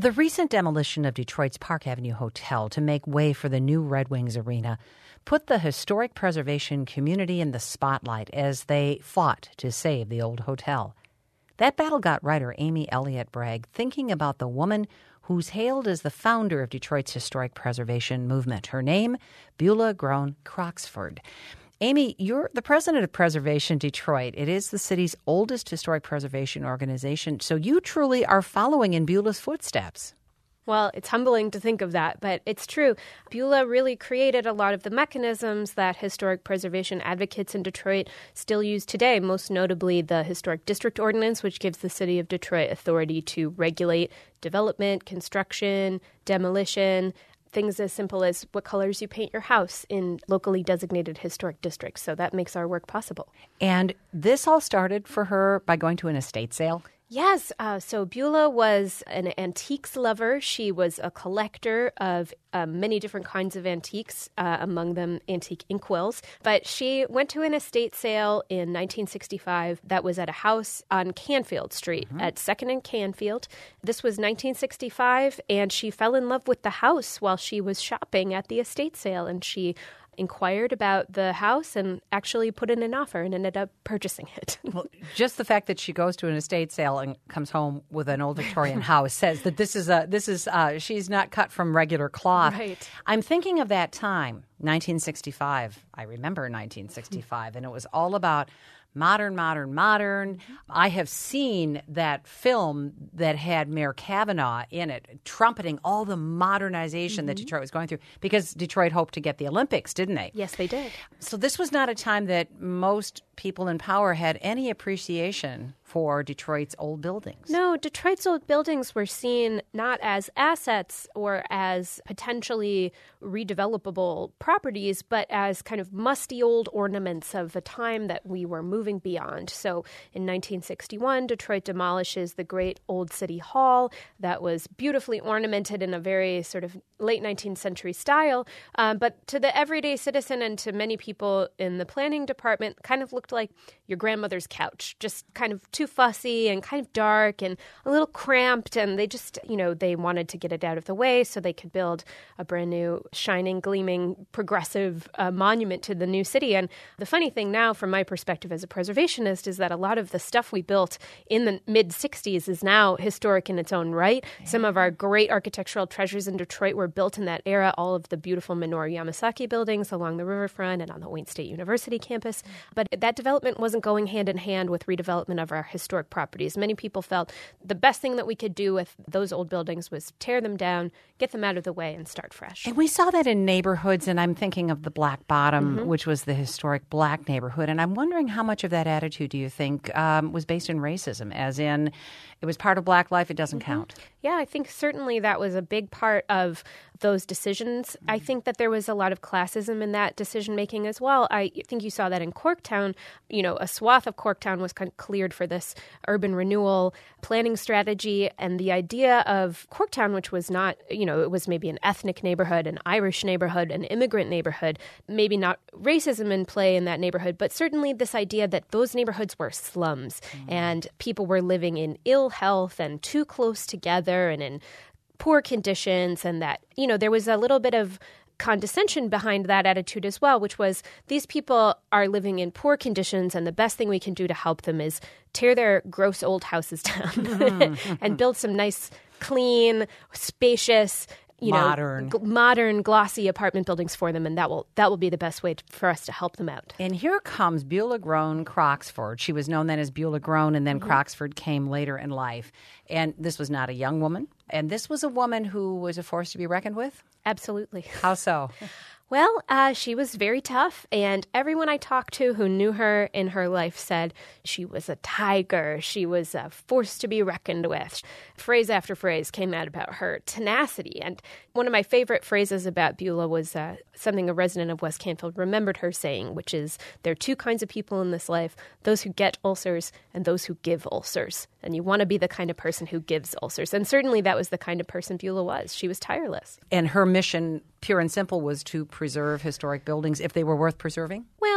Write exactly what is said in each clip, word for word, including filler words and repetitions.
The recent demolition of Detroit's Park Avenue Hotel to make way for the new Red Wings Arena put the historic preservation community in the spotlight as they fought to save the old hotel. That battle got writer Amy Elliott Bragg thinking about the woman who's hailed as the founder of Detroit's historic preservation movement. Her name, Beulah Grown Croxford. Amy, you're the president of Preservation Detroit. It is the city's oldest historic preservation organization, so you truly are following in Beulah's footsteps. Well, it's humbling to think of that, but it's true. Beulah really created a lot of the mechanisms that historic preservation advocates in Detroit still use today, most notably the Historic District Ordinance, which gives the city of Detroit authority to regulate development, construction, demolition, things as simple as what colors you paint your house in locally designated historic districts. So that makes our work possible. And this all started for her by going to an estate sale? Yes. Uh, so Beulah was an antiques lover. She was a collector of uh, many different kinds of antiques, uh, among them antique inkwells. But she went to an estate sale in nineteen sixty-five that was at a house on Canfield Street mm-hmm. at second and Canfield. This was nineteen sixty-five, and she fell in love with the house while she was shopping at the estate sale, and she inquired about the house and actually put in an offer and ended up purchasing it. Well, just the fact that she goes to an estate sale and comes home with an old Victorian house says that this is a this is uh, she's not cut from regular cloth. Right. I'm thinking of that time, nineteen sixty-five. I remember nineteen sixty-five, and it was all about modern, modern, modern. I have seen that film that had Mayor Kavanaugh in it, trumpeting all the modernization mm-hmm. that Detroit was going through, because Detroit hoped to get the Olympics, didn't they? Yes, they did. So this was not a time that most people in power had any appreciation for Detroit's old buildings. No, Detroit's old buildings were seen not as assets or as potentially redevelopable properties, but as kind of musty old ornaments of a time that we were moving beyond. So in nineteen sixty-one, Detroit demolishes the great old city hall that was beautifully ornamented in a very sort of late nineteenth century style. Um, but to the everyday citizen and to many people in the planning department, kind of looked like your grandmother's couch, just kind of too fussy and kind of dark and a little cramped. And they just, you know, they wanted to get it out of the way so they could build a brand new, shining, gleaming, progressive uh, monument to the new city. And the funny thing now, from my perspective as a preservationist, is that a lot of the stuff we built in the mid-sixties is now historic in its own right. Yeah. Some of our great architectural treasures in Detroit were built in that era, all of the beautiful Minoru Yamasaki buildings along the riverfront and on the Wayne State University campus. But that development wasn't going hand in hand with redevelopment of our historic properties. Many people felt the best thing that we could do with those old buildings was tear them down, get them out of the way, and start fresh. And we saw that in neighborhoods, and I'm thinking of the Black Bottom, mm-hmm. which was the historic black neighborhood. And I'm wondering how much of that attitude do you think um, was based in racism, as in it was part of black life, it doesn't mm-hmm. count? Yeah, I think certainly that was a big part of those decisions. I think that there was a lot of classism in that decision-making as well. I think you saw that in Corktown. You know, a swath of Corktown was kind of cleared for this urban renewal planning strategy. And the idea of Corktown, which was not, you know, it was maybe an ethnic neighborhood, an Irish neighborhood, an immigrant neighborhood, maybe not racism in play in that neighborhood, but certainly this idea that those neighborhoods were slums mm. and people were living in ill health and too close together and in poor conditions, and that, you know, there was a little bit of condescension behind that attitude as well, which was these people are living in poor conditions and the best thing we can do to help them is tear their gross old houses down and build some nice, clean, spacious, you modern. know, g- modern, glossy apartment buildings for them, and that will that will be the best way to, for us to help them out. And here comes Beulah Grown Croxford. She was known then as Beulah Grown, and then mm-hmm. Croxford came later in life. And this was not a young woman, and this was a woman who was a force to be reckoned with? Absolutely. How so? Well, uh, she was very tough, and everyone I talked to who knew her in her life said she was a tiger. She was a force to be reckoned with. Phrase after phrase came out about her tenacity. And one of my favorite phrases about Beulah was uh, something a resident of West Canfield remembered her saying, which is, there are two kinds of people in this life, those who get ulcers and those who give ulcers. And you want to be the kind of person who gives ulcers. And certainly that was the kind of person Beulah was. She was tireless. And her mission, pure and simple, was to preserve historic buildings if they were worth preserving? Well,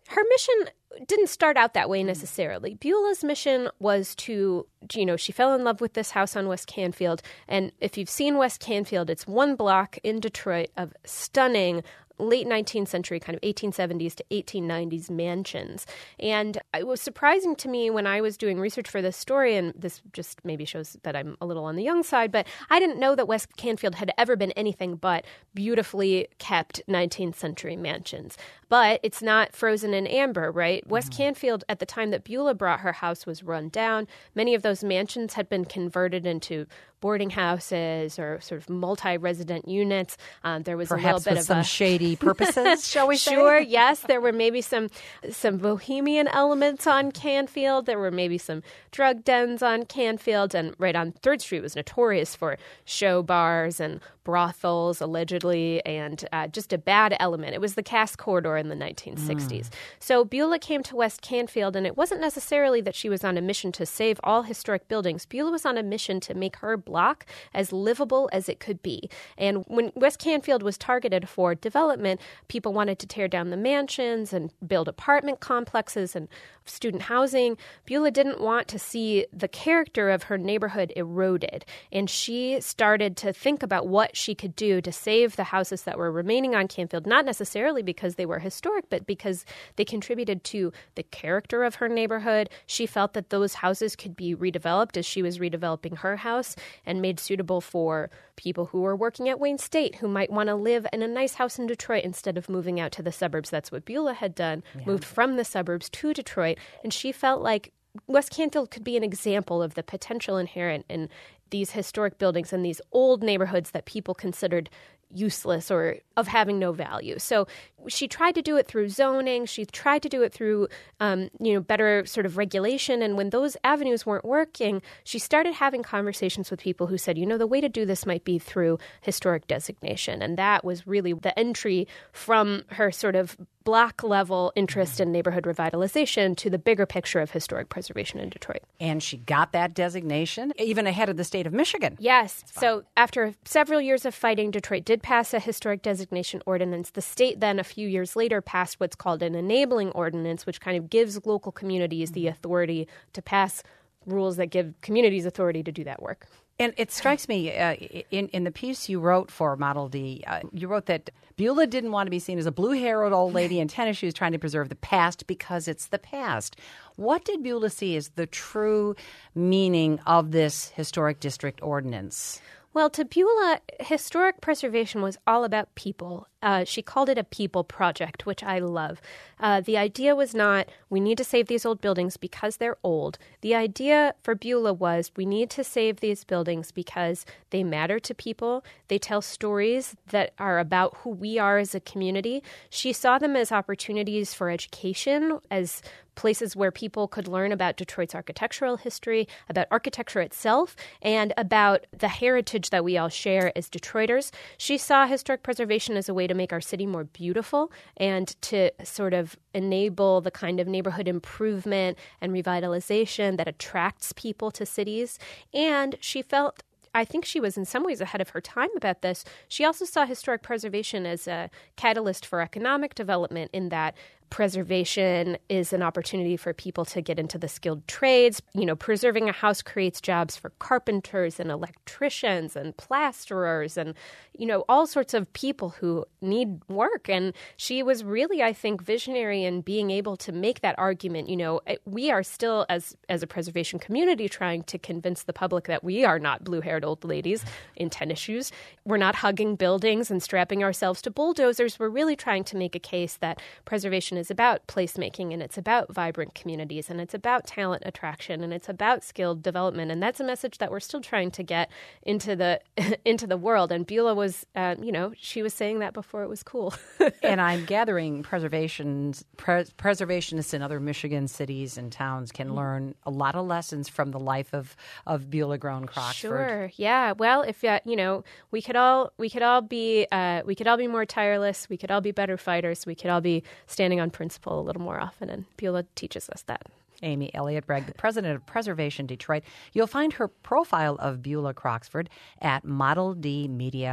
Her mission didn't start out that way necessarily. Beulah's mission was to, you know, she fell in love with this house on West Canfield. And if you've seen West Canfield, it's one block in Detroit of stunning late nineteenth century, kind of eighteen seventies to eighteen nineties mansions. And it was surprising to me when I was doing research for this story, and this just maybe shows that I'm a little on the young side, but I didn't know that West Canfield had ever been anything but beautifully kept nineteenth century mansions. But it's not frozen in amber, right? Mm-hmm. West Canfield, at the time that Beulah brought her house, was run down. Many of those mansions had been converted into boarding houses or sort of multi-resident units. Um, there was Perhaps a little bit with of some a shady purposes, shall we say? Sure, yes. There were maybe some some bohemian elements on Canfield. There were maybe some drug dens on Canfield. And right on third Street was notorious for show bars and brothels, allegedly, and uh, just a bad element. It was the Cass Corridor in the nineteen sixties. Mm. So Beulah came to West Canfield, and it wasn't necessarily that she was on a mission to save all historic buildings. Beulah was on a mission to make her block as livable as it could be. And when West Canfield was targeted for development, people wanted to tear down the mansions and build apartment complexes and student housing. Beulah didn't want to see the character of her neighborhood eroded, and she started to think about what she could do to save the houses that were remaining on Canfield, not necessarily because they were historic, but because they contributed to the character of her neighborhood. She felt that those houses could be redeveloped as she was redeveloping her house and made suitable for people who were working at Wayne State who might want to live in a nice house in Detroit instead of moving out to the suburbs. That's what Beulah had done, yeah. moved from the suburbs to Detroit. And she felt like West Canfield could be an example of the potential inherent in these historic buildings and these old neighborhoods that people considered useless or of having no value. So she tried to do it through zoning. She tried to do it through, um, you know, better sort of regulation. And when those avenues weren't working, she started having conversations with people who said, you know, the way to do this might be through historic designation. And that was really the entry from her sort of block level interest in neighborhood revitalization to the bigger picture of historic preservation in Detroit. And she got that designation even ahead of the state of Michigan. Yes. So after several years of fighting, Detroit did pass a historic designation ordinance. The state then a few years later passed what's called an enabling ordinance, which kind of gives local communities the authority to pass rules that give communities authority to do that work. And it strikes me, uh, in, in the piece you wrote for Model D, uh, you wrote that Beulah didn't want to be seen as a blue-haired old lady in tennis shoes trying to preserve the past because it's the past. What did Beulah see as the true meaning of this historic district ordinance? Well, to Beulah, historic preservation was all about people. Uh, she called it a people project, which I love. Uh, the idea was not, we need to save these old buildings because they're old. The idea for Beulah was, we need to save these buildings because they matter to people. They tell stories that are about who we are as a community. She saw them as opportunities for education, as places where people could learn about Detroit's architectural history, about architecture itself, and about the heritage that we all share as Detroiters. She saw historic preservation as a way to make our city more beautiful and to sort of enable the kind of neighborhood improvement and revitalization that attracts people to cities. And she felt I think she was in some ways ahead of her time about this. She also saw historic preservation as a catalyst for economic development, in that preservation is an opportunity for people to get into the skilled trades. You know, preserving a house creates jobs for carpenters and electricians and plasterers and, you know, all sorts of people who need work. And she was really, I think, visionary in being able to make that argument. You know, we are still, as as a preservation community, trying to convince the public that we are not blue-haired old ladies in tennis shoes. We're not hugging buildings and strapping ourselves to bulldozers. We're really trying to make a case that preservation is about placemaking, and it's about vibrant communities, and it's about talent attraction, and it's about skilled development. And that's a message that we're still trying to get into the into the world. And Beulah was, uh, you know, she was saying that before it was cool. And I'm gathering preservations, pres- preservationists in other Michigan cities and towns can mm-hmm. learn a lot of lessons from the life of, of Beulah Grown Croxford. Sure, yeah. Well, if uh, you know, we could all we could all be uh, we could all be more tireless. We could all be better fighters. We could all be standing on principle a little more often, and Beulah teaches us that. Amy Elliott Bragg, the president of Preservation Detroit. You'll find her profile of Beulah Croxford at model d media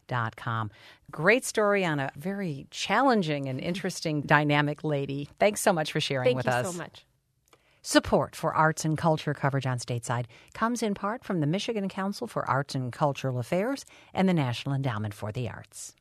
dot com. Great story on a very challenging and interesting dynamic lady. Thanks so much for sharing Thank with you us. so much. Support for arts and culture coverage on Stateside comes in part from the Michigan Council for Arts and Cultural Affairs and the National Endowment for the Arts.